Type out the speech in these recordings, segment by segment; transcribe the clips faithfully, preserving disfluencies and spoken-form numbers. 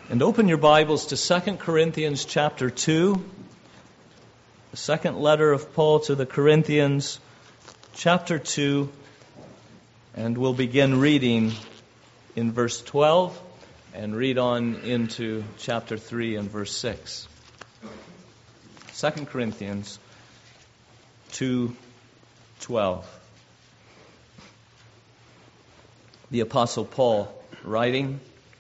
And open your Bibles to Second Corinthians chapter two, the second letter of Paul to the Corinthians, chapter two, and we'll begin reading in verse twelve and read on into chapter three and verse six. Second Corinthians two twelve. The Apostle Paul writing,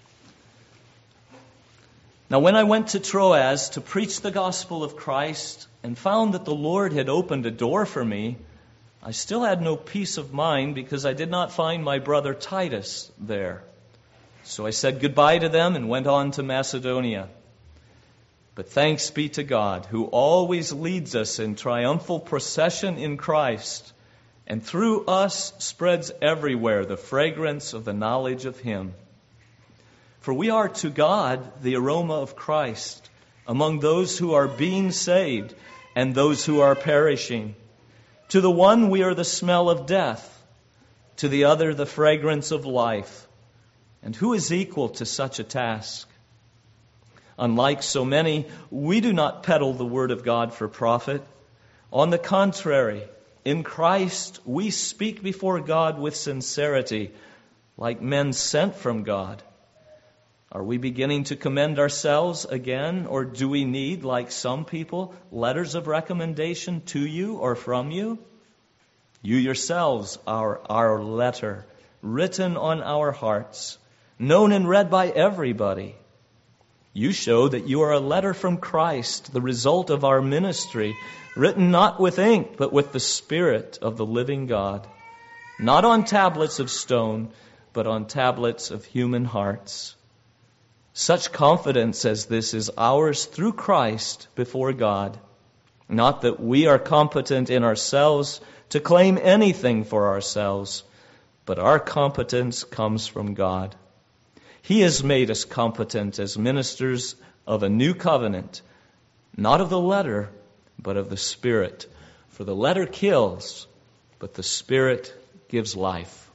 "Now when I went to Troas to preach the gospel of Christ and found that the Lord had opened a door for me, I still had no peace of mind because I did not find my brother Titus there. So I said goodbye to them and went on to Macedonia. But thanks be to God, who always leads us in triumphal procession in Christ, and through us spreads everywhere the fragrance of the knowledge of Him. For we are to God the aroma of Christ among those who are being saved and those who are perishing. To the one we are the smell of death, to the other the fragrance of life. And who is equal to such a task? Unlike so many, we do not peddle the word of God for profit. On the contrary, in Christ we speak before God with sincerity, like men sent from God. Are we beginning to commend ourselves again, or do we need, like some people, letters of recommendation to you or from you? You yourselves are our letter, written on our hearts, known and read by everybody. You show that you are a letter from Christ, the result of our ministry, written not with ink, but with the Spirit of the living God, not on tablets of stone, but on tablets of human hearts. Such confidence as this is ours through Christ before God. Not that we are competent in ourselves to claim anything for ourselves, but our competence comes from God. He has made us competent as ministers of a new covenant, not of the letter, but of the Spirit. For the letter kills, but the Spirit gives life."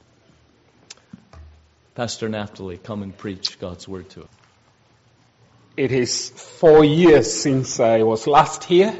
Pastor Naphtali, come and preach God's word to us. It is four years since I was last here,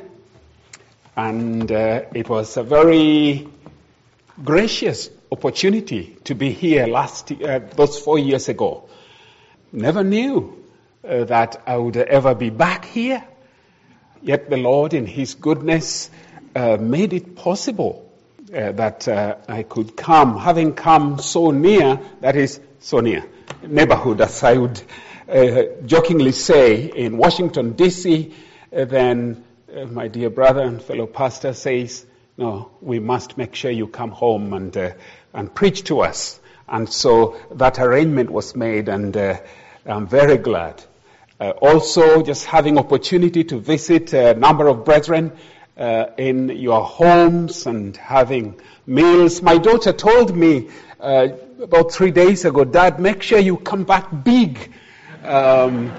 and uh, it was a very gracious opportunity to be here last uh, those four years ago. Never knew uh, that I would ever be back here, yet the Lord in His goodness uh, made it possible uh, that uh, I could come, having come so near, that is, so near, neighborhood, as I would Uh, jokingly say, in Washington, D C, uh, then uh, my dear brother and fellow pastor says, no, we must make sure you come home and uh, and preach to us. And so that arrangement was made, and uh, I'm very glad. Uh, also, just having opportunity to visit a number of brethren uh, in your homes and having meals. My daughter told me uh, about three days ago, Dad, make sure you come back big. Um,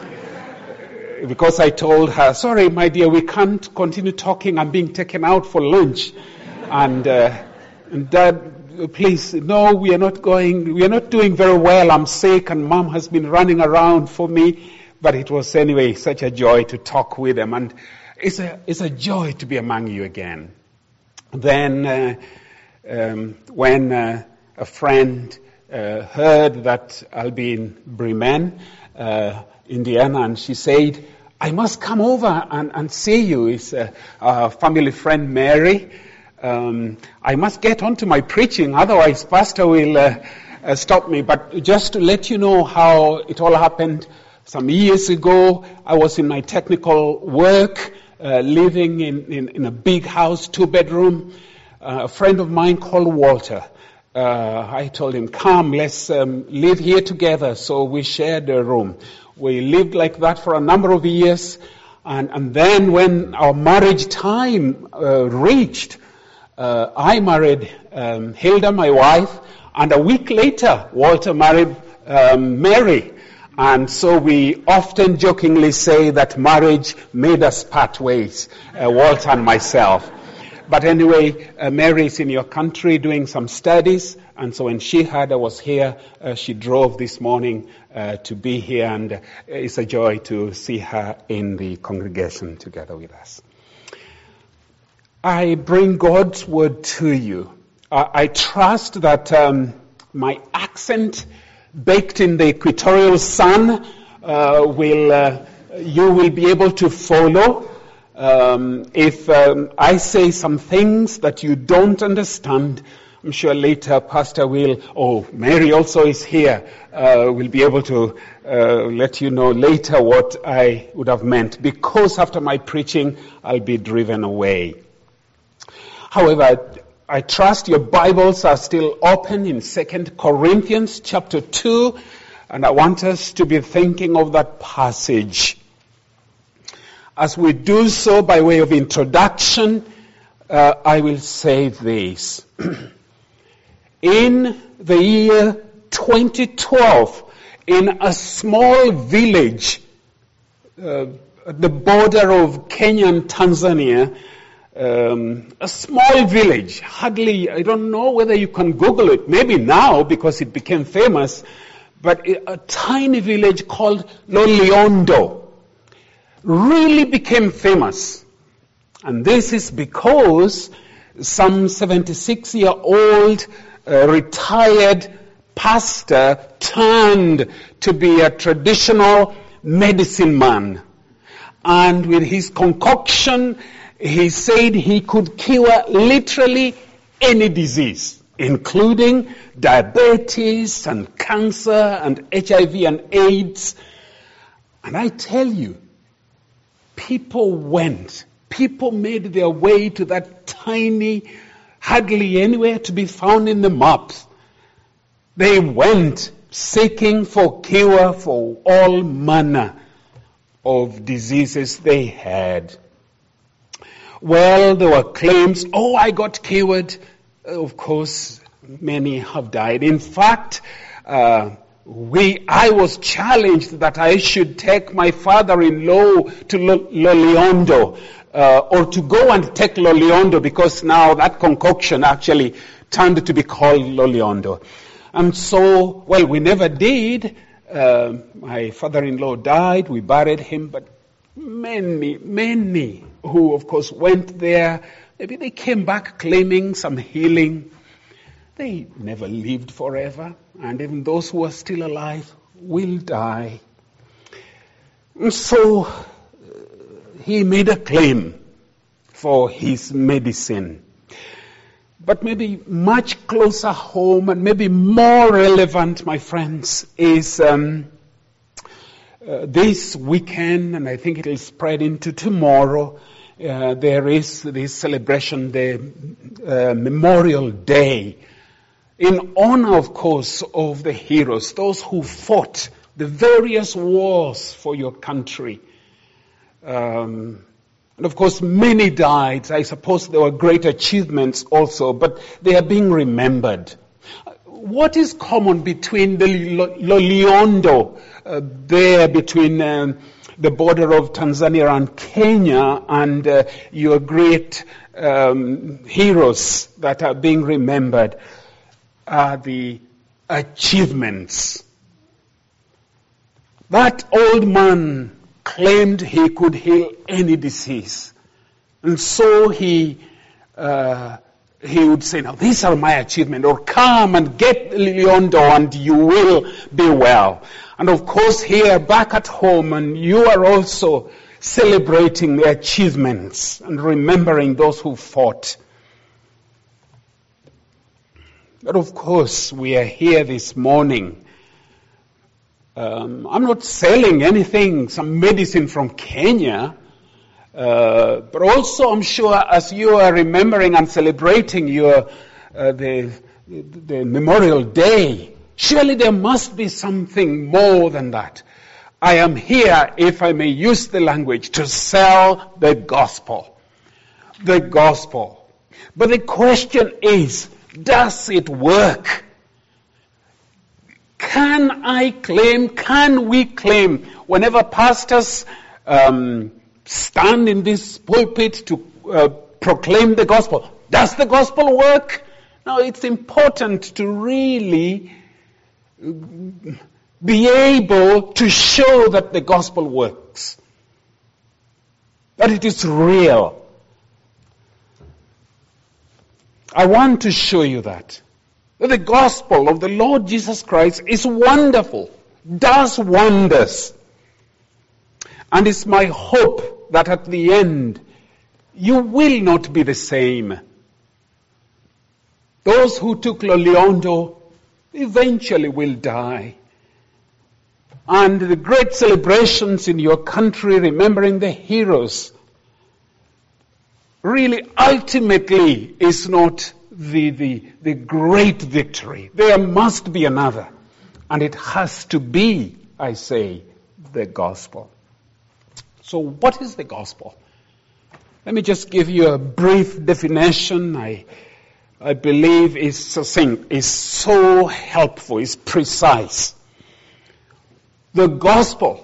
because I told her, sorry, my dear, we can't continue talking. I'm being taken out for lunch. And, uh, and Dad, please, no, we are not going, we are not doing very well. I'm sick and Mom has been running around for me. But it was anyway such a joy to talk with them. And it's a, it's a joy to be among you again. Then, uh, um, when, uh, a friend, uh, heard that I'll be in Bremen, Uh, Indiana, and she said, I must come over and, and see you. It's uh, our family friend Mary. Um, I must get on to my preaching, otherwise Pastor will uh, uh, stop me. But just to let you know how it all happened, some years ago, I was in my technical work, uh, living in, in, in a big house, two bedroom. Uh, a friend of mine called Walter. Uh, I told him, come, let's um, live here together. So we shared a room. We lived like that for a number of years. And, and then when our marriage time uh, reached, uh, I married um, Hilda, my wife, and a week later, Walter married um, Mary. And so we often jokingly say that marriage made us part ways, uh, Walter and myself. But anyway, uh, Mary is in your country doing some studies, and so when she heard I was here, uh, she drove this morning uh, to be here, and uh, it's a joy to see her in the congregation together with us. I bring God's word to you. Uh, I trust that um, my accent, baked in the equatorial sun, uh, will uh, you will be able to follow. Um, if um, I say some things that you don't understand, I'm sure later Pastor will, oh, Mary also is here, uh, will be able to uh, let you know later what I would have meant, because after my preaching, I'll be driven away. However, I trust your Bibles are still open in Second Corinthians chapter two, and I want us to be thinking of that passage. As we do so, by way of introduction, uh, I will say this. In the year twenty twelve, in a small village uh, at the border of Kenya and Tanzania, um, a small village, hardly, I don't know whether you can Google it, maybe now because it became famous, but a tiny village called Loliondo really became famous. And this is because some seventy-six-year-old uh, retired pastor turned to be a traditional medicine man. And with his concoction, he said he could cure literally any disease, including diabetes and cancer and H I V and AIDS. And I tell you, people went, people made their way to that tiny, hardly anywhere to be found in the maps. They went seeking for cure for all manner of diseases they had. Well, there were claims, oh, I got cured. Of course, many have died. In fact, uh, we, I was challenged that I should take my father-in-law to Loliondo, uh, or to go and take Loliondo, because now that concoction actually turned to be called Loliondo. And so, well, we never did. Uh, my father-in-law died, we buried him, but many, many who, of course, went there, maybe they came back claiming some healing. They never lived forever, and even those who are still alive will die. And so uh, he made a claim for his medicine. But maybe much closer home and maybe more relevant, my friends, is um, uh, this weekend, and I think it will spread into tomorrow. Uh, there is this celebration, the uh, Memorial Day, in honor, of course, of the heroes, those who fought the various wars for your country. Um, and of course, many died. I suppose there were great achievements also, but they are being remembered. What is common between the Loliondo, uh, there between um, the border of Tanzania and Kenya, and uh, your great um, heroes that are being remembered? Are the achievements. That old man claimed he could heal any disease. And so he uh, he would say, now these are my achievements, or come and get Loliondo and you will be well. And of course here back at home, and you are also celebrating the achievements and remembering those who fought. But of course, we are here this morning. Um, I'm not selling anything, some medicine from Kenya. Uh, but also, I'm sure, as you are remembering and celebrating your uh, the, the Memorial Day, surely there must be something more than that. I am here, if I may use the language, to sell the gospel. The gospel. But the question is, does it work? Can I claim, can we claim, whenever pastors um, stand in this pulpit to uh, proclaim the gospel. Does the gospel work? Now, it's important to really be able to show that the gospel works, that it is real. I want to show you that. That the gospel of the Lord Jesus Christ is wonderful, does wonders. And it's my hope that at the end, you will not be the same. Those who took Loliondo eventually will die. And the great celebrations in your country, remembering the heroes, really ultimately is not the, the, the great victory. There must be another. And it has to be, I say, the gospel. So what is the gospel? Let me just give you a brief definition. I, I believe is succinct, is so helpful, is precise. The gospel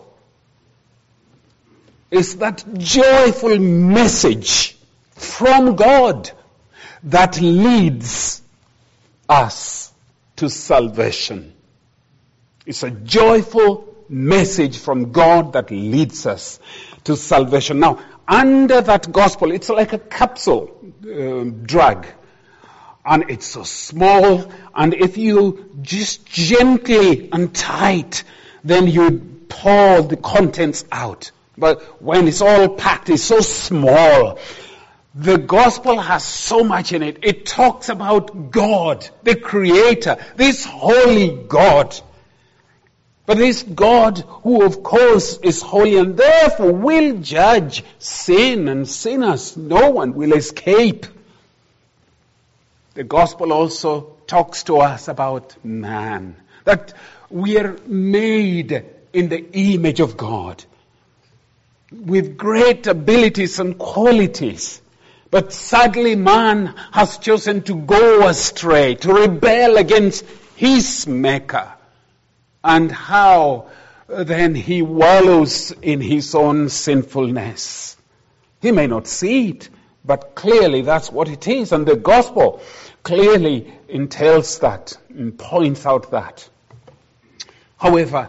is that joyful message from God that leads us to salvation. It's a joyful message from God that leads us to salvation. Now, under that gospel, it's like a capsule uh, drug. And it's so small, and if you just gently untie it, then you pour the contents out. But when it's all packed, it's so small. The gospel has so much in it. It talks about God, the Creator, this holy God. But this God who of course is holy and therefore will judge sin and sinners. No one will escape. The gospel also talks to us about man. That we are made in the image of God. With great abilities and qualities. But sadly man has chosen to go astray, to rebel against his Maker. And how then he wallows in his own sinfulness. He may not see it, but clearly that's what it is. And the gospel clearly entails that and points out that. However,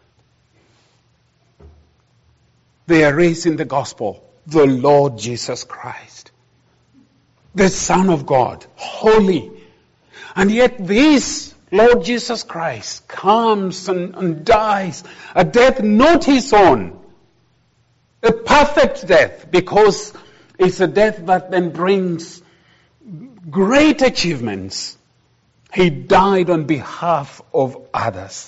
there is in the gospel the Lord Jesus Christ, the Son of God, holy. And yet this Lord Jesus Christ comes and, and dies a death not his own, a perfect death, because it's a death that then brings great achievements. He died on behalf of others.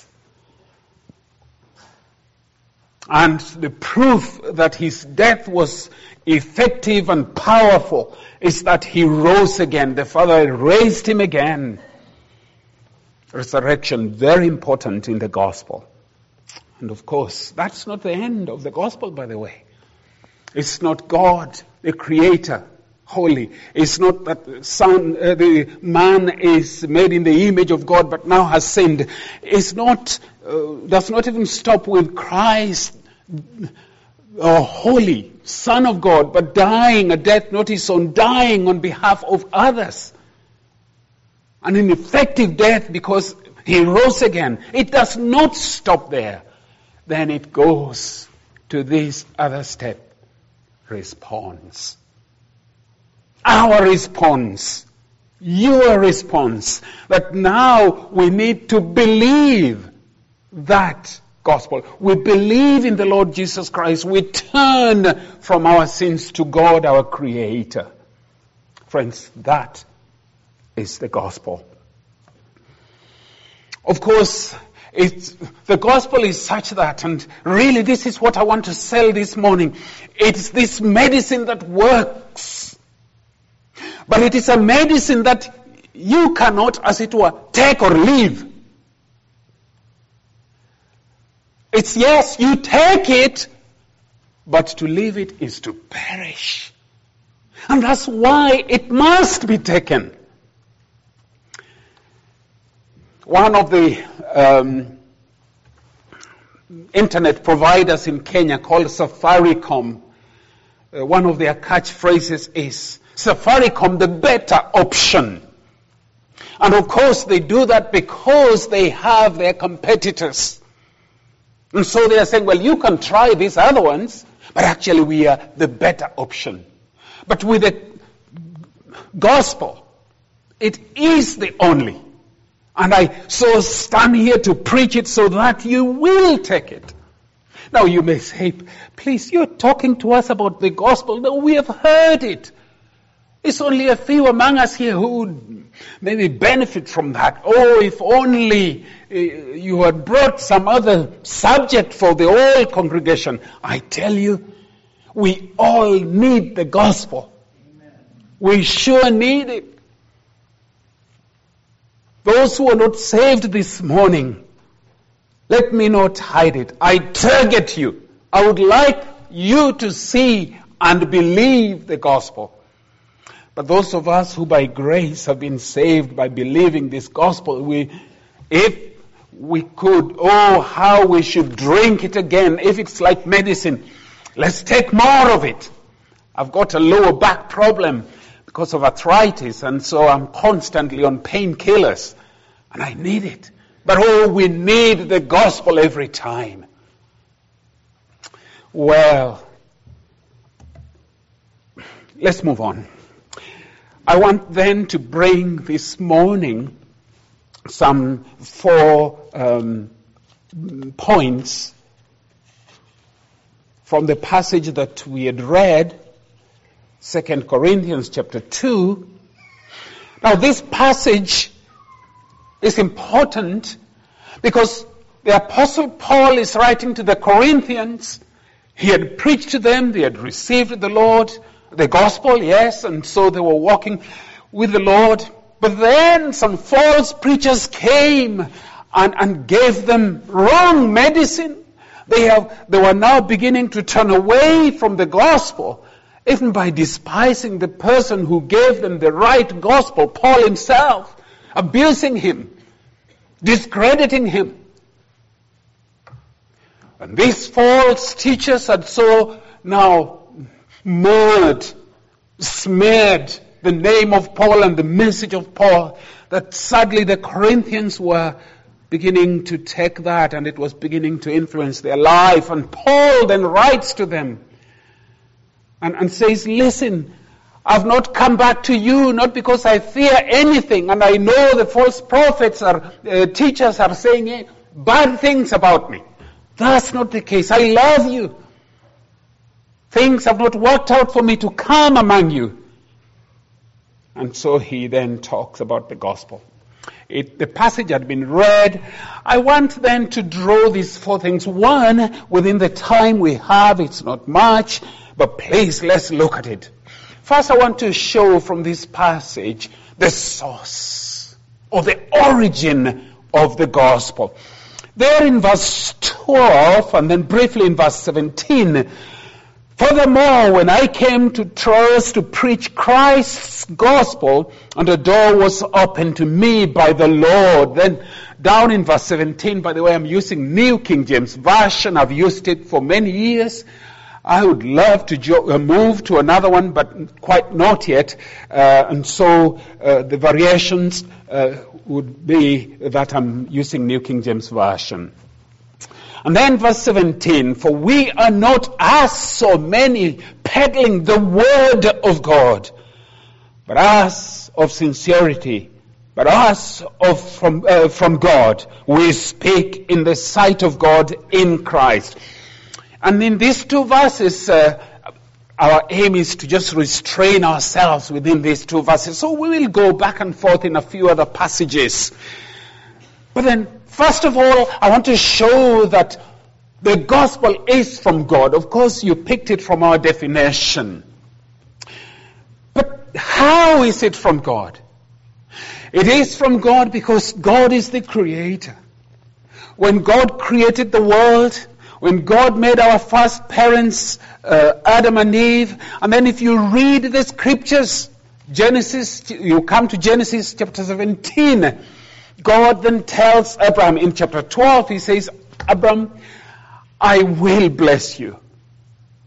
And the proof that his death was effective and powerful is that he rose again. The Father raised him again. Resurrection, very important in the gospel. And of course, that's not the end of the gospel, by the way. It's not God, the Creator, holy. It's not that the son, uh, the man is made in the image of God, but now has sinned. It's not, uh, does not even stop with Christ, uh, holy Son of God, but dying a death not his own, dying on behalf of others. And an effective death because he rose again. It does not stop there. Then it goes to this other step. Response. Our response. Your response. That now we need to believe that gospel. We believe in the Lord Jesus Christ. We turn from our sins to God, our Creator. Friends, that is the gospel. Of course, it's, the gospel is such that, and really this is what I want to sell this morning. It's this medicine that works. But it is a medicine that you cannot, as it were, take or leave. It's yes, you take it, but to leave it is to perish. And that's why it must be taken. One of the um, internet providers in Kenya called Safaricom uh, one of their catchphrases is, Safaricom, the better option. And of course they do that because they have their competitors. And so they are saying, well, you can try these other ones, but actually we are the better option. But with the gospel, it is the only. And I so stand here to preach it so that you will take it. Now you may say, please, you're talking to us about the gospel. No, we have heard it. It's only a few among us here who would maybe benefit from that. Oh, if only uh, you had brought some other subject for the whole congregation. I tell you, we all need the gospel. Amen. We sure need it. Those who are not saved this morning, let me not hide it. I target you. I would like you to see and believe the gospel. But those of us who by grace have been saved by believing this gospel, we, if we could, oh, how we should drink it again. If it's like medicine, let's take more of it. I've got a lower back problem because of arthritis, and so I'm constantly on painkillers, and I need it. But oh, we need the gospel every time. Well, let's move on. I want then to bring this morning some four um, points from the passage that we had read, Second Corinthians chapter two. Now this passage is important because the Apostle Paul is writing to the Corinthians. He had preached to them, they had received the Lord, the gospel, yes, and so they were walking with the Lord. But then some false preachers came and, and gave them wrong medicine. They have, they were now beginning to turn away from the gospel, even by despising the person who gave them the right gospel, Paul himself, abusing him, discrediting him. And these false teachers had so now marred, smeared the name of Paul and the message of Paul, that sadly the Corinthians were beginning to take that, and it was beginning to influence their life. And Paul then writes to them and, and says, listen, I've not come back to you, not because I fear anything, and I know the false prophets or uh, teachers are saying bad things about me. That's not the case. I love you. Things have not worked out for me to come among you. And so he then talks about the gospel. It, the passage had been read. I want then to draw these four things. One, within the time we have, it's not much, but please, let's look at it. First, I want to show from this passage the source or the origin of the gospel. There in verse twelve, and then briefly in verse seventeen, furthermore, when I came to Troas to preach Christ's gospel, and the door was opened to me by the Lord. Then down in verse seventeen, by the way, I'm using New King James Version. I've used it for many years. I would love to jo- uh, move to another one, but quite not yet. Uh, and so uh, the variations uh, would be that I'm using New King James Version. And then verse seventeen, for we are not as so many peddling the word of God, but as of sincerity, but as of from, uh, from God, we speak in the sight of God in Christ. And in these two verses, uh, our aim is to just restrain ourselves within these two verses. So we will go back and forth in a few other passages. But then, first of all, I want to show that the gospel is from God. Of course, you picked it from our definition. But how is it from God? It is from God because God is the creator. When God created the world, when God made our first parents, uh, Adam and Eve, and then if you read the scriptures, Genesis, you come to Genesis chapter seventeen, God then tells Abraham in chapter twelve, he says, Abraham, I will bless you.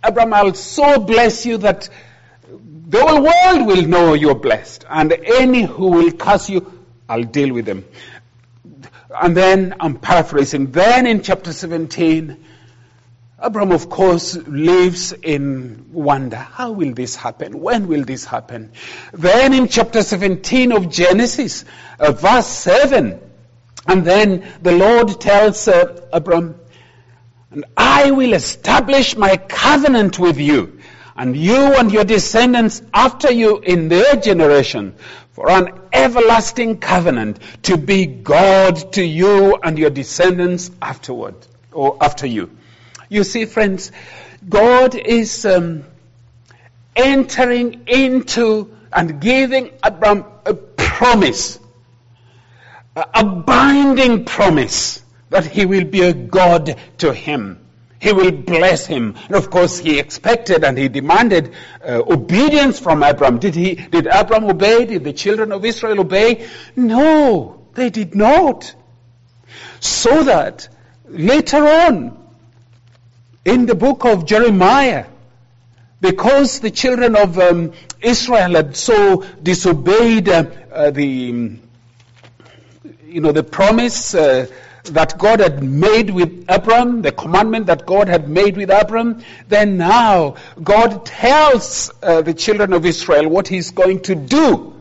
Abraham, I'll so bless you that the whole world will know you're blessed. And any who will curse you, I'll deal with them. And then, I'm paraphrasing, then in chapter seventeen, Abraham, of course, lives in wonder. How will this happen? When will this happen? Then in chapter seventeen of Genesis, uh, verse seven, and then the Lord tells uh, Abraham, and I will establish my covenant with you, and you and your descendants after you in their generation, for an everlasting covenant, to be God to you and your descendants afterward, or after you. You see, friends, God is um, entering into and giving Abraham a promise, a binding promise that he will be a God to him. He will bless him. And of course, he expected and he demanded uh, obedience from Abraham. Did he? Did Abraham obey? Did the children of Israel obey? No, they did not. So that later on, in the book of Jeremiah, because the children of um, Israel had so disobeyed uh, uh, the, you know, the promise uh, that God had made with Abraham, the commandment that God had made with Abraham, then now God tells uh, the children of Israel what he's going to do.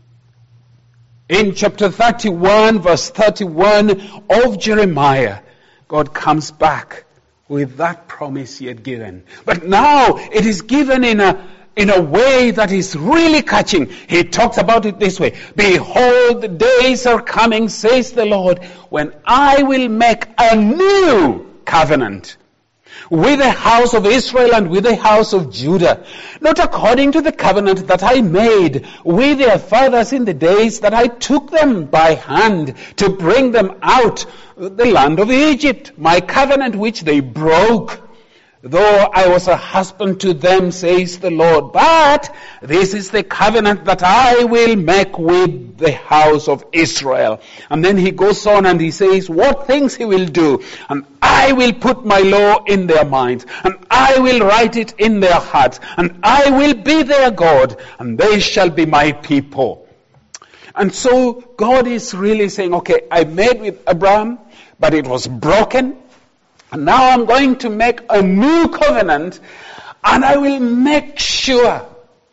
In chapter thirty-one, verse thirty-one of Jeremiah, God comes back with that promise he had given. But now it is given in a in a way that is really catching. He talks about it this way. Behold, the days are coming, says the Lord, when I will make a new covenant with the house of Israel and with the house of Judah, not according to the covenant that I made with their fathers in the days that I took them by hand to bring them out of the land of Egypt, my covenant which they broke, though I was a husband to them, says the Lord. But this is the covenant that I will make with the house of Israel. And then he goes on and he says what things he will do. And I will put my law in their minds, and I will write it in their hearts, and I will be their God, and they shall be my people. And so God is really saying, okay, I made with Abraham, but it was broken. And now I'm going to make a new covenant, and I will make sure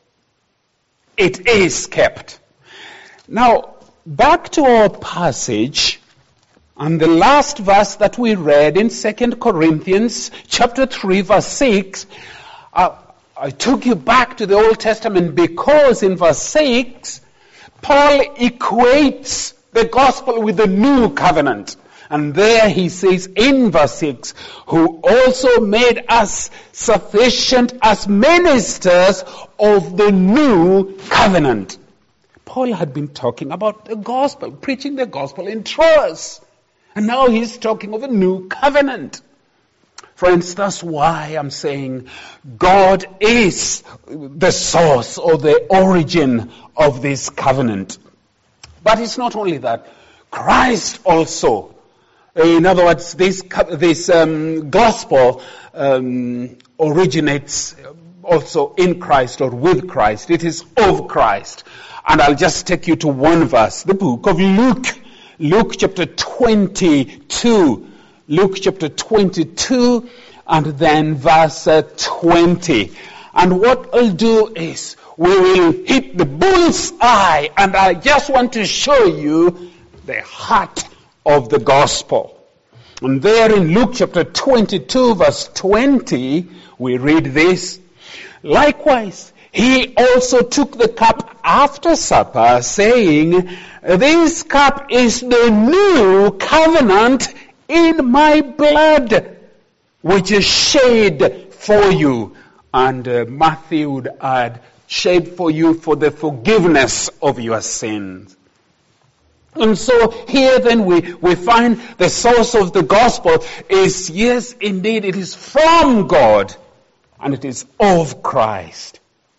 it is kept. Now, back to our passage, and the last verse that we read in Second Corinthians chapter three, verse six, uh, I took you back to the Old Testament because in verse six, Paul equates the gospel with the new covenant. And there he says in verse six, who also made us sufficient as ministers of the new covenant. Paul had been talking about the gospel, preaching the gospel in Troas. And now he's talking of a new covenant. Friends, that's why I'm saying God is the source or the origin of this covenant. But it's not only that. Christ also. In other words, this this um, gospel um, originates also in Christ or with Christ. It is of Christ. And I'll just take you to one verse, the book of Luke. Luke chapter twenty-two. Luke chapter twenty-two and then verse uh, twenty. And what I'll do is we will hit the bull's eye, and I just want to show you the heart of the gospel. And there in Luke chapter twenty-two verse twenty, we read this. Likewise, he also took the cup after supper, saying, this cup is the new covenant in my blood, which is shed for you. And uh, Matthew would add, shed for you for the forgiveness of your sins. And so here then we, we find the source of the gospel is, yes, indeed, it is from God and it is of Christ.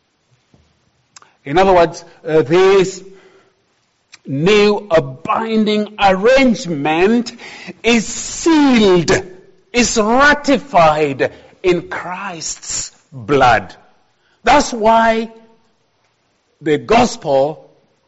In other words, uh, this new binding arrangement is sealed, is ratified in Christ's blood. That's why the gospel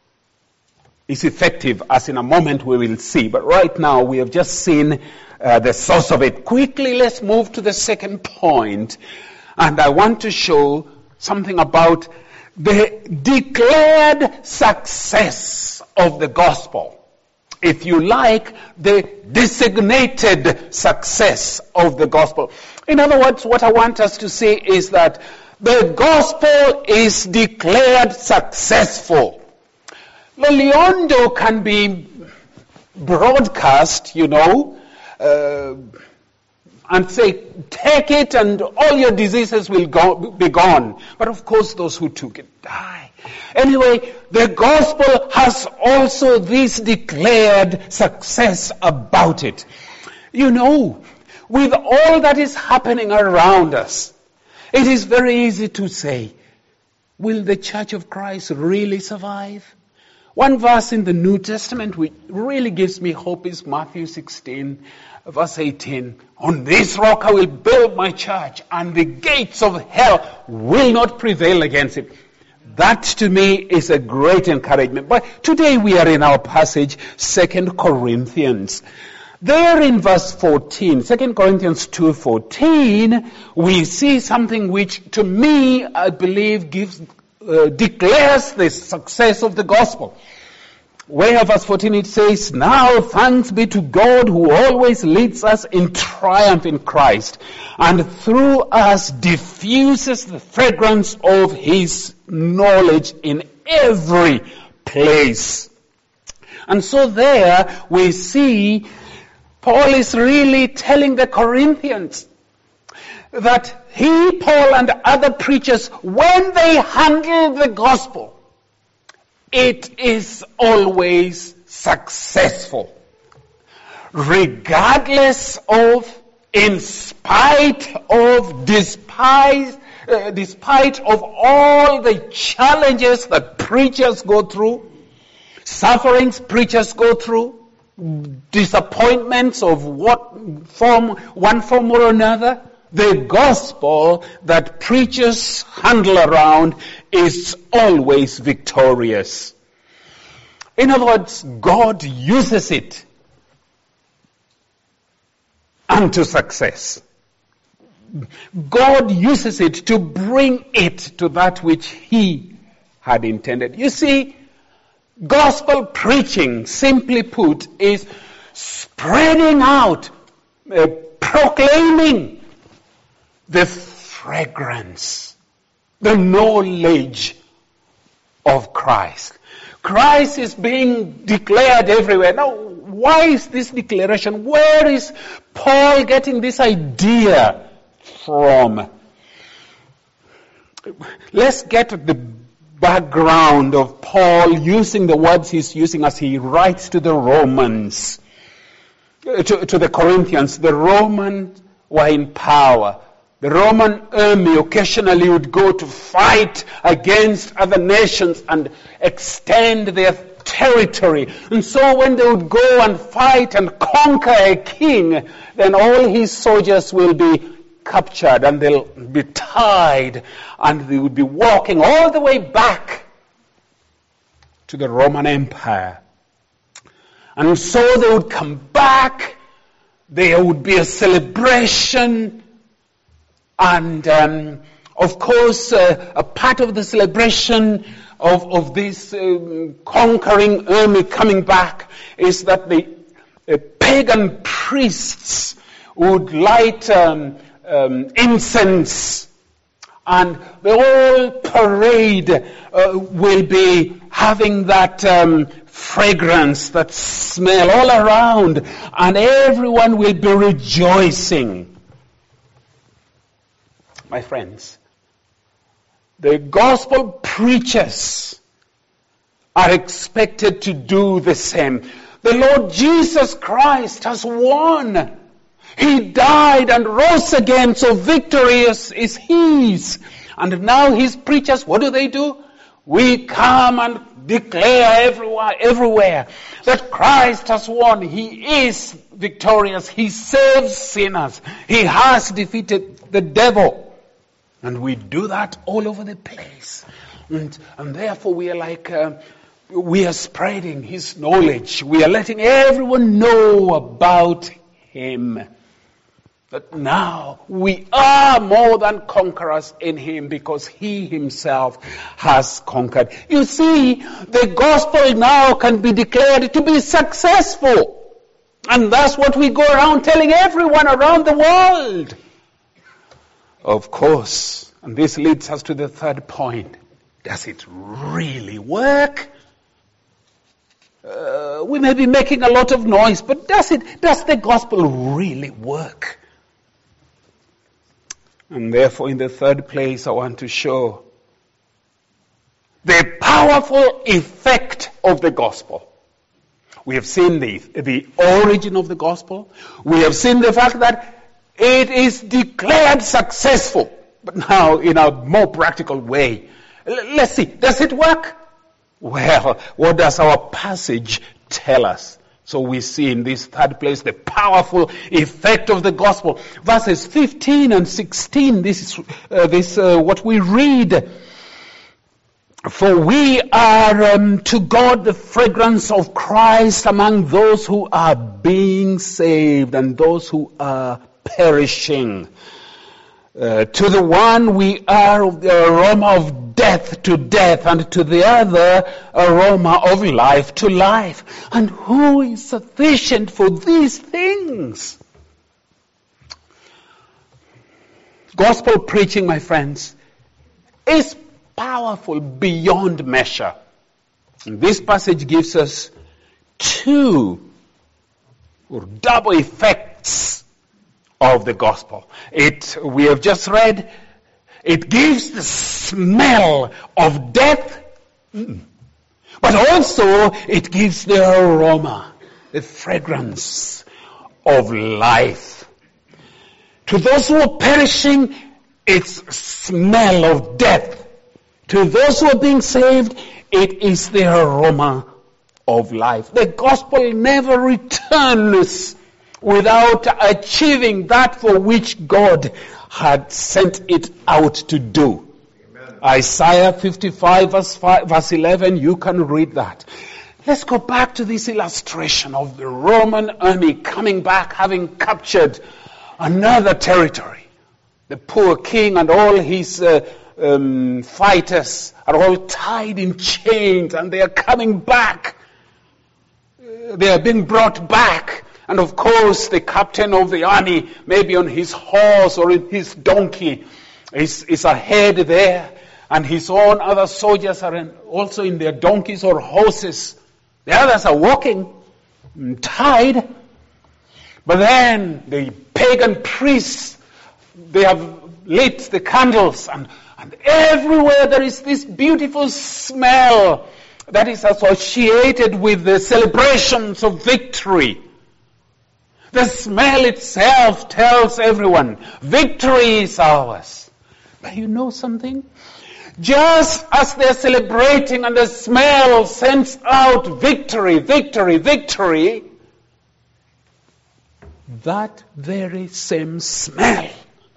is effective, as in a moment we will see. But right now we have just seen uh, the source of it. Quickly, let's move to the second point. And I want to show something about the declared success of the gospel. If you like, the designated success of the gospel. In other words, what I want us to say is that the gospel is declared successful. The Leondo can be broadcast, you know, uh, and say, take it and all your diseases will go, be gone. But of course, those who took it die. Anyway, the gospel has also this declared success about it. You know, with all that is happening around us, it is very easy to say, will the Church of Christ really survive? One verse in the New Testament which really gives me hope is Matthew sixteen, verse eighteen. On this rock I will build my church, and the gates of hell will not prevail against it. That to me is a great encouragement. But today we are in our passage, Second Corinthians. There in verse fourteen, Second Corinthians two fourteen, we see something which to me, I believe, gives Uh, declares the success of the gospel. Where verse fourteen it says, now thanks be to God who always leads us in triumph in Christ, and through us diffuses the fragrance of his knowledge in every place. And so there we see Paul is really telling the Corinthians that he, Paul, and other preachers, when they handle the gospel, it is always successful. Regardless of, in spite of, despite, uh, despite of all the challenges that preachers go through, sufferings preachers go through, disappointments of what form, one form or another, the gospel that preachers handle around is always victorious. In other words, God uses it unto success. God uses it to bring it to that which he had intended. You see, gospel preaching, simply put, is spreading out, uh, proclaiming the fragrance, the knowledge of Christ. Christ is being declared everywhere. Now, why is this declaration? Where is Paul getting this idea from? Let's get the background of Paul using the words he's using as he writes to the Romans, to, to the Corinthians. The Romans were in power. The Roman army occasionally would go to fight against other nations and extend their territory. And so when they would go and fight and conquer a king, then all his soldiers will be captured and they'll be tied and they would be walking all the way back to the Roman Empire. And so they would come back, there would be a celebration. And, um, of course, uh, a part of the celebration of, of this um, conquering army coming back is that the uh, pagan priests would light um, um, incense, and the whole parade uh, will be having that um, fragrance, that smell all around, and everyone will be rejoicing. My friends, the gospel preachers are expected to do the same. The Lord Jesus Christ has won. He died and rose again, so victory is, is his. And now his preachers, what do they do? We come and declare everywhere, everywhere that Christ has won. He is victorious. He saves sinners. He has defeated the devil. And we do that all over the place. And, and therefore we are like, uh, we are spreading his knowledge. We are letting everyone know about him. That now we are more than conquerors in him because he himself has conquered. You see, the gospel now can be declared to be successful. And that's what we go around telling everyone around the world. Of course, and this leads us to the third point. Does it really work? Uh, we may be making a lot of noise, but does it, does the gospel really work? And therefore, in the third place, I want to show the powerful effect of the gospel. We have seen the, the origin of the gospel. We have seen the fact that it is declared successful. But now, in a more practical way, l- let's see, does it work? Well, what does our passage tell us? So we see in this third place the powerful effect of the gospel. Verses fifteen and sixteen, this is uh, this uh, what we read. For we are um, to God the fragrance of Christ among those who are being saved and those who are perishing. Uh, to the one we are the aroma of death to death, and to the other aroma of life to life. And who is sufficient for these things? Gospel preaching, my friends, is powerful beyond measure. And this passage gives us two or double effects of the gospel. It, we have just read, it gives the smell of death, but also it gives the aroma, the fragrance of life. To those who are perishing, it's smell of death. To those who are being saved, it is the aroma of life. The gospel never returns without achieving that for which God had sent it out to do. Amen. Isaiah fifty-five verse, five, verse eleven, you can read that. Let's go back to this illustration of the Roman army coming back, having captured another territory. The poor king and all his uh, um, fighters are all tied in chains, and they are coming back. Uh, they are being brought back. And of course, the captain of the army, maybe on his horse or in his donkey, is, is ahead there. And his own other soldiers are in, also in their donkeys or horses. The others are walking, tied. But then the pagan priests, they have lit the candles. And, and everywhere there is this beautiful smell that is associated with the celebrations of victory. The smell itself tells everyone, victory is ours. But you know something? Just as they're celebrating and the smell sends out victory, victory, victory, that very same smell,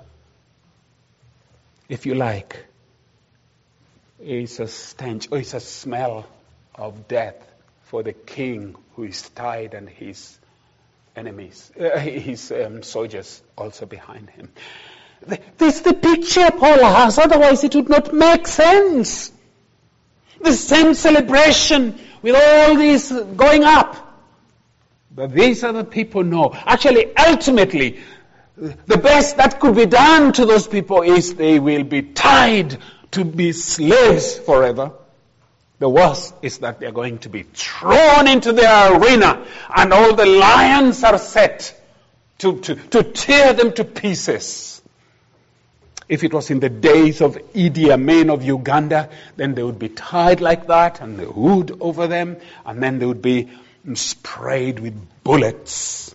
if you like, is a stench, or is a smell of death for the king who is tied and his enemies, uh, his um, soldiers also behind him. This is the picture Paul has, otherwise it would not make sense. The same celebration with all this going up. But these other people know. Actually, ultimately, the best that could be done to those people is they will be tied to be slaves forever. The worst is that they're going to be thrown into the arena and all the lions are set to, to, to tear them to pieces. If it was in the days of Idi Amin of Uganda, then they would be tied like that and the hood over them, and then they would be sprayed with bullets.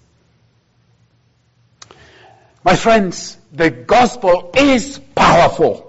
My friends, the gospel is powerful.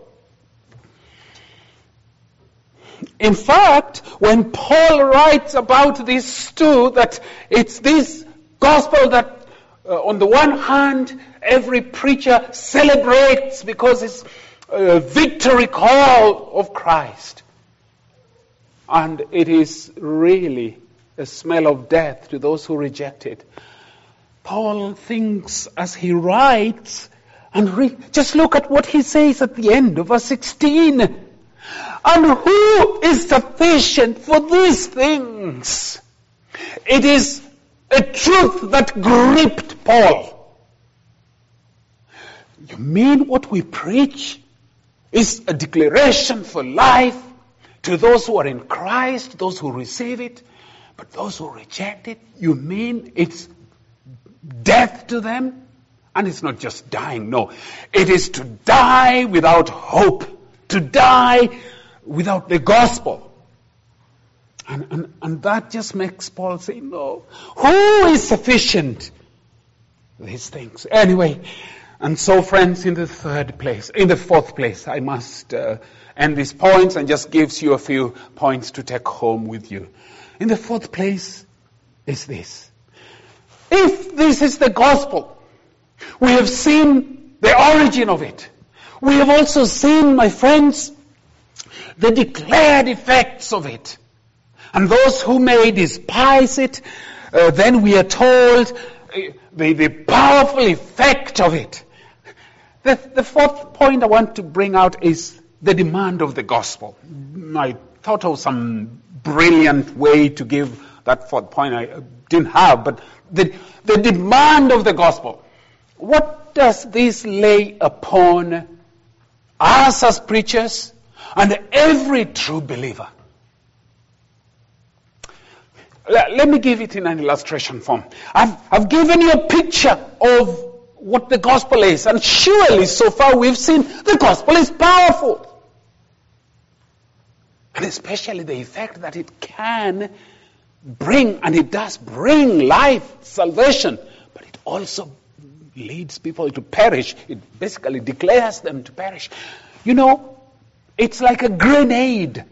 In fact, when Paul writes about this too, that it's this gospel that uh, on the one hand, every preacher celebrates because it's, uh, victory call of Christ. And it is really a smell of death to those who reject it. Paul thinks as he writes, and re- just look at what he says at the end of verse sixteen. And who is sufficient for these things? It is a truth that gripped Paul. You mean what we preach is a declaration for life to those who are in Christ, those who receive it, but those who reject it, you mean it's death to them? And it's not just dying, no. It is to die without hope, to die without the gospel. And, and, and that just makes Paul say, no. Who is sufficient? These things. Anyway, and so friends, in the third place, in the fourth place, I must uh, end these points and just gives you a few points to take home with you. In the fourth place is this. If this is the gospel, we have seen the origin of it. We have also seen, my friends, the declared effects of it. And those who may despise it, uh, then we are told uh, the, the powerful effect of it. The, the fourth point I want to bring out is the demand of the gospel. I thought of some brilliant way to give that fourth point. I didn't have, but the, the demand of the gospel. What does this lay upon us as preachers and every true believer? Let me give it in an illustration form. I've, I've given you a picture of what the gospel is, and surely so far we've seen the gospel is powerful. And especially the effect that it can bring, and it does bring life, salvation, but it also leads people to perish. It basically declares them to perish. You know, it's like a grenade.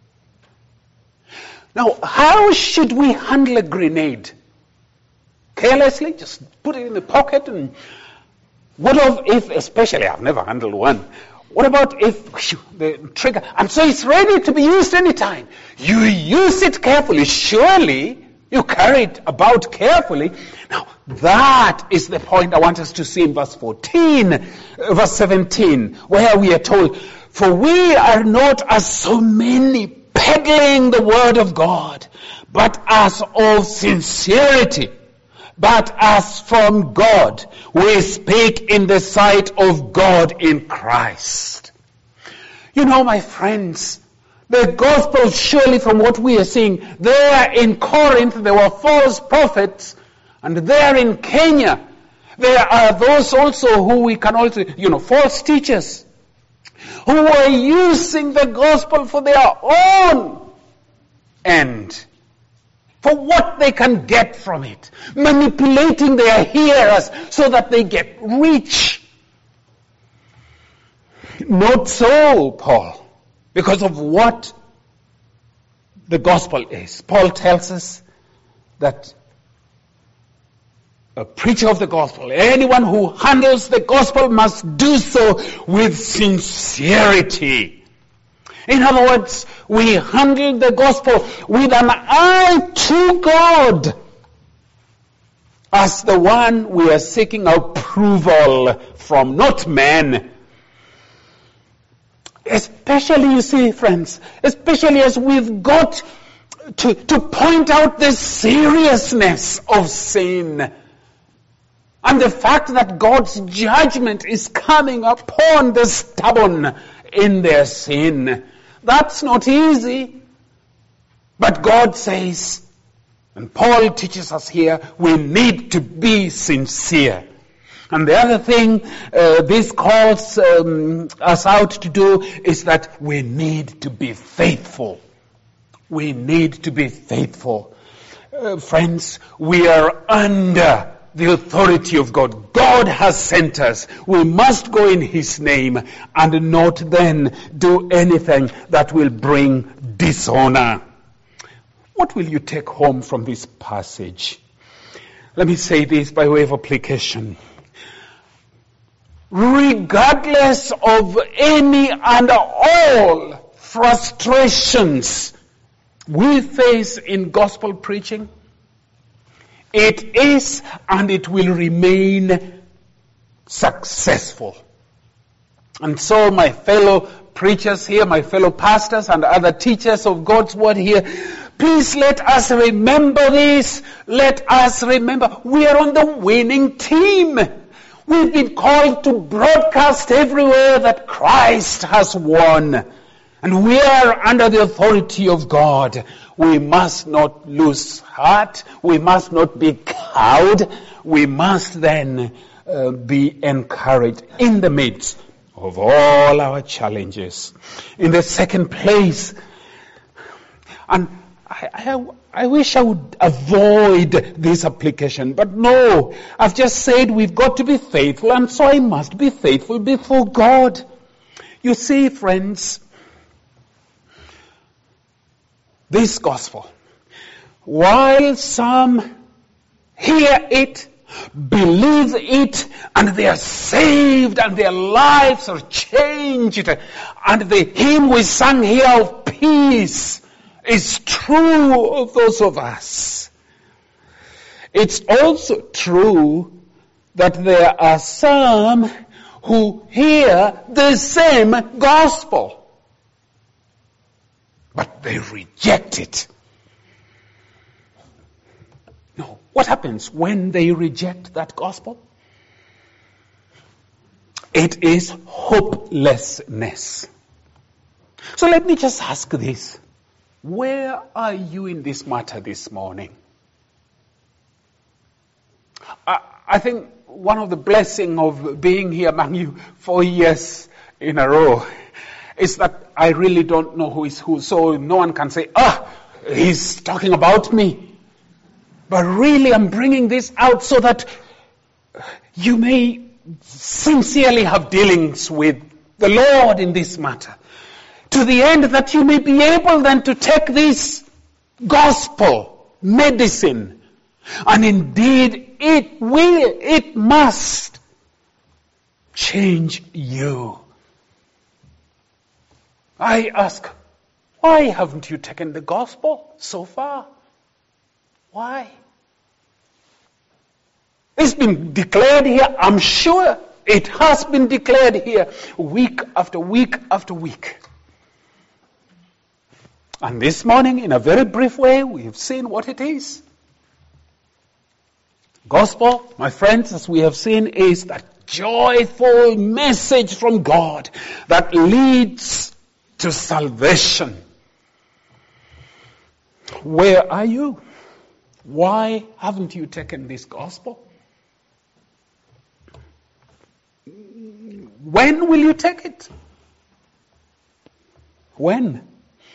Now, how should we handle a grenade? Carelessly, just put it in the pocket, and what of if, especially, I've never handled one, what about if whew, the trigger, and so it's ready to be used anytime. You use it carefully, surely you carry it about carefully. Now, that is the point I want us to see in verse fourteen, uh, verse seventeen, where we are told, for we are not as so many peddling the word of God, but as of sincerity, but as from God, we speak in the sight of God in Christ. You know, my friends, the gospel, surely from what we are seeing, there in Corinth there were false prophets, and there in Kenya there are those also who we can also, you know, false teachers, who are using the gospel for their own end, for what they can get from it, manipulating their hearers so that they get rich. Not so, Paul, because of what the gospel is. Paul tells us that a preacher of the gospel, anyone who handles the gospel, must do so with sincerity. In other words, we handle the gospel with an eye to God as the one we are seeking approval from, not men. Especially, you see, friends, especially as we've got to, to point out the seriousness of sin and the fact that God's judgment is coming upon the stubborn in their sin. That's not easy. But God says, and Paul teaches us here, we need to be sincere. And the other thing uh, this calls um, us out to do is that we need to be faithful. We need to be faithful. Uh, friends, we are under the authority of God. God has sent us. We must go in His name and not then do anything that will bring dishonor. What will you take home from this passage? Let me say this by way of application. regardless of any and all frustrations we face in gospel preaching, it is and it will remain successful. And so my fellow preachers here, my fellow pastors and other teachers of God's word here, please let us remember this. Let us remember we are on the winning team. We've been called to broadcast everywhere that Christ has won. And we are under the authority of God. We must not lose heart. We must not be cowed. We must then uh, be encouraged in the midst of all our challenges. In the second place, and I, I, I wish I would avoid this application, but no, I've just said we've got to be faithful, and so I must be faithful before God. You see, friends, this gospel, while some hear it, believe it, and they are saved, and their lives are changed, and the hymn we sang here of peace is true of those of us. It's also true that there are some who hear the same gospel, but they reject it. No. What happens when they reject that gospel? It is hopelessness. So let me just ask this. Where are you in this matter this morning? I, I think one of the blessings of being here among you four years in a row is that I really don't know who is who, so no one can say, ah, he's talking about me. But really I'm bringing this out so that you may sincerely have dealings with the Lord in this matter, to the end that you may be able then to take this gospel medicine, and indeed it will, it must change you. I ask, why haven't you taken the gospel so far? Why? It's been declared here. I'm sure it has been declared here week after week after week. And this morning, in a very brief way, we have seen what it is. Gospel, my friends, as we have seen, is that joyful message from God that leads to salvation. Where are you? Why haven't you taken this gospel? When will you take it? When?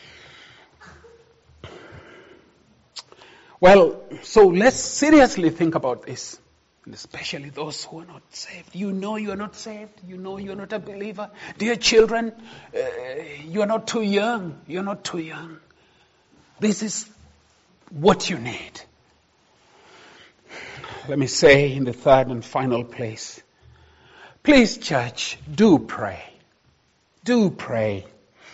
Well, so let's seriously think about this. And especially those who are not saved. You know you are not saved. You know you are not a believer. Dear children, uh, you are not too young. You are not too young. This is what you need. Let me say in the third and final place, please, church, do pray. Do pray.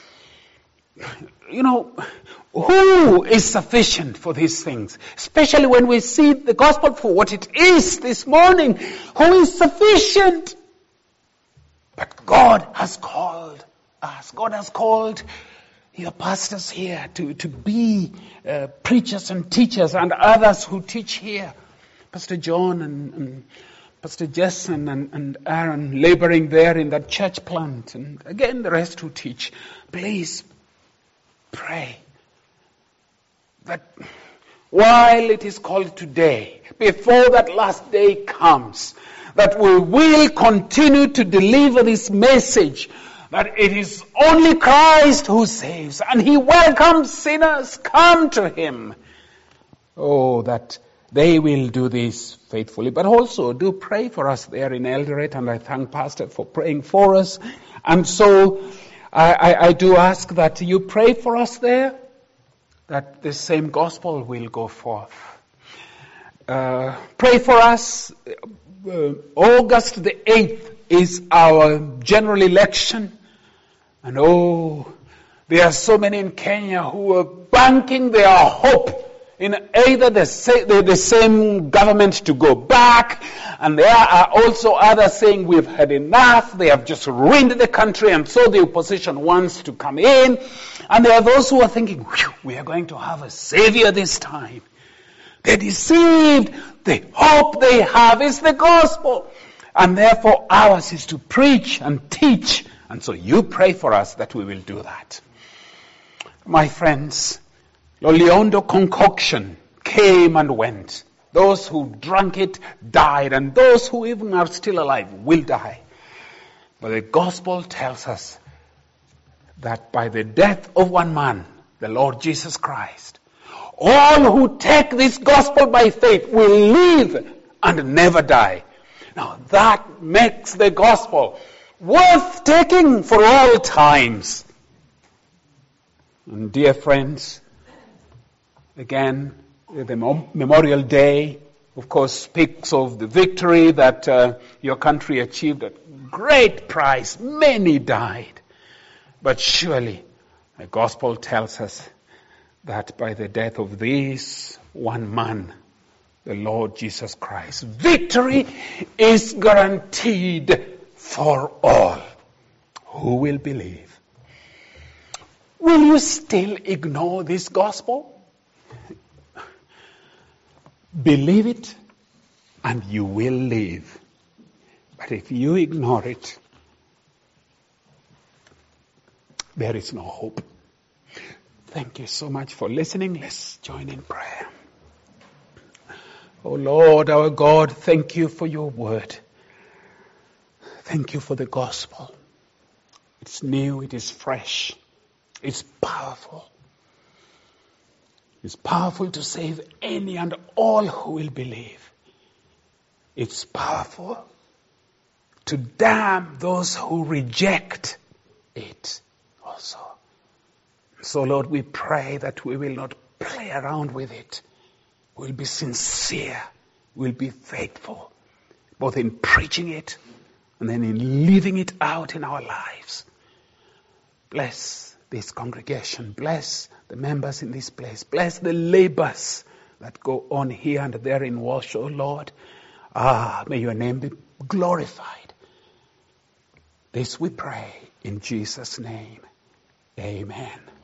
You know, who is sufficient for these things? Especially when we see the gospel for what it is this morning. Who is sufficient? But God has called us. God has called your pastors here to, to be uh, preachers and teachers, and others who teach here. Pastor John and, and Pastor Jason and, and Aaron laboring there in that church plant. And again, the rest who teach. Please pray that while it is called today, before that last day comes, that we will continue to deliver this message that it is only Christ who saves, and He welcomes sinners. Come to Him. Oh, that they will do this faithfully. But also do pray for us there in Eldoret, and I thank Pastor for praying for us. And so I, I, I do ask that you pray for us there, that the same gospel will go forth. Uh, pray for us uh, August the eighth is our general election. And oh, there are so many in Kenya who are banking their hope in either the, sa- the, the same government to go back, and there are also others saying we've had enough, they have just ruined the country, and so the opposition wants to come in. And there are those who are thinking, we are going to have a savior this time. They're deceived. The hope they have is the gospel. And therefore ours is to preach and teach. And so you pray for us that we will do that. My friends, Loliondo concoction came and went. Those who drank it died, and those who even are still alive will die. But the gospel tells us that by the death of one man, the Lord Jesus Christ, all who take this gospel by faith will live and never die. Now that makes the gospel worth taking for all times. And dear friends, again, the Memorial Day, of course, speaks of the victory that uh, your country achieved at great price. Many died. But surely, the gospel tells us that by the death of this one man, the Lord Jesus Christ, victory is guaranteed for all who will believe. Will you still ignore this gospel? Believe it and you will live. But if you ignore it, there is no hope. Thank you so much for listening. Let's join in prayer. Oh Lord, our God, thank you for your word. Thank you for the gospel. It's new, it is fresh, it's powerful. It's powerful to save any and all who will believe. It's powerful to damn those who reject it also. So Lord, we pray that we will not play around with it. We'll be sincere. We'll be faithful, both in preaching it and then in living it out in our lives. Bless this congregation. Bless the members in this place. Bless the labors that go on here and there in Walsh, oh Lord. Ah, may your name be glorified. This we pray in Jesus' name. Amen.